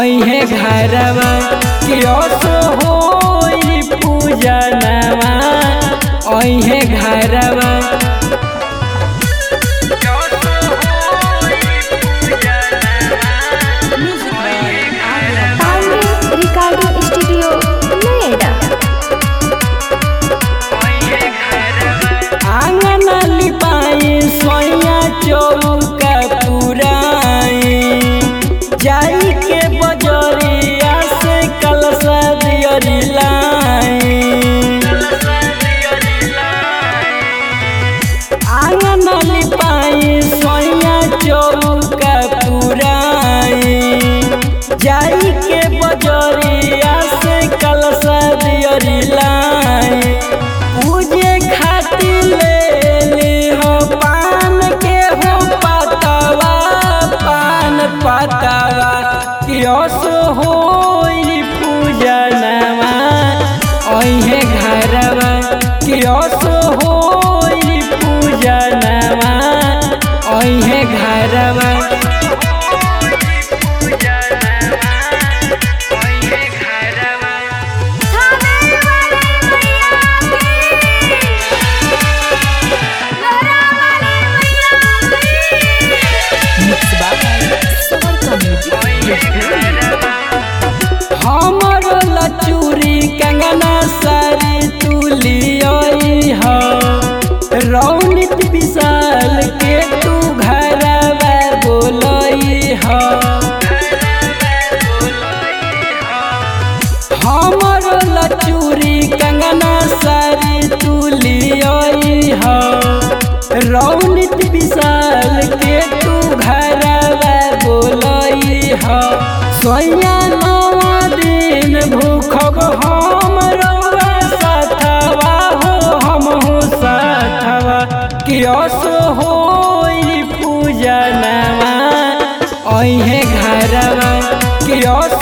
ओहे घरवा कियो सो होई पूजनवा ओहे घरवा रिकॉर्डिंग स्टूडियो नोएडा। आंगन लिपाई सोया चौका पुराई जाई के बजरिया से कलसा दियरी लाई। आंगन लिपाई सोया चौका पुराई जाई के बजरिया से कलसा दियरी लाई। पूजे खातिर ले ली हो पान के हो पतवा पान पतवा कियो सो होई पूजनवा ओहे घरवा कियो सो होई पूजनवा ओहे घरवा। हमर लचूरी कंगना सारी तुलियोई हो रौनित विशाल के तू घरवा बोलई हो। हमर लचूरी कंगना सारी तुलियोई हो रौनित विशाल के तू घरवा बोलई हो। सोया नवा दिन भूखब हम रउआ साथवा हो हम हो साथवा कियो सो होई पूजनवा ओहे घरवा कियो